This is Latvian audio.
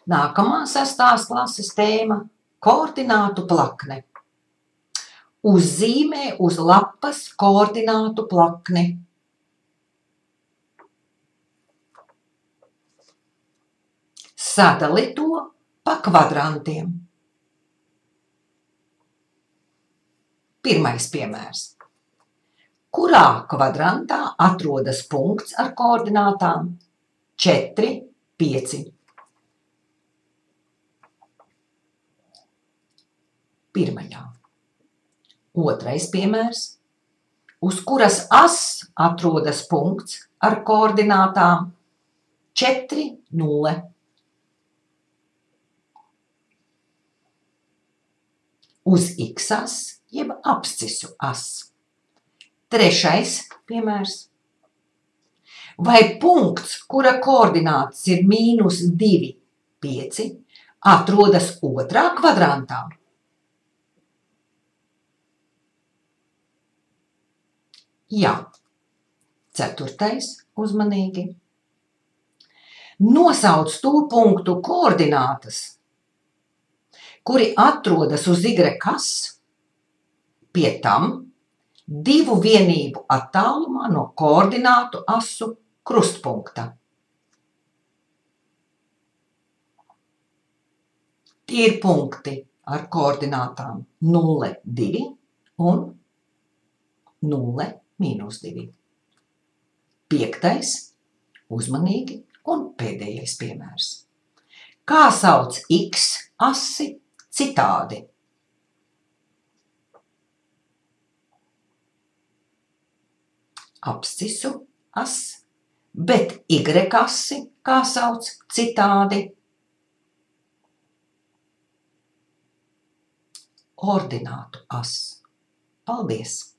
Nākamā 6. klases tēma – koordinātu plakne. Uzzīmē uz lapas koordinātu plakni. Sadali to pa kvadrantiem. Pirmais piemērs. Kurā kvadrantā atrodas punkts ar koordinātām 4, 5? Pirmajā. Otrais piemērs. Uz kuras as atrodas punkts ar koordinātām 4, 0? Uz x-as jeb abscisu as. Trešais piemērs. Vai punkts, kura koordinātas ir -2, 5, atrodas otrā kvadrantā? Jā. Ceturtais, uzmanīgi. Nosauc to punktu koordinātas, kuri atrodas uz y-as, pie tam 2 vienību attālumā no koordinātu asu krustpunkta. Tie ir punkti ar koordinātām 0, 2 un 0, -2. Piektais, uzmanīgi, un pēdējais piemērs. Kā sauc x-asi citādi? Abscisu as, bet y-asi kā sauc citādi? Ordinātu as. Paldies!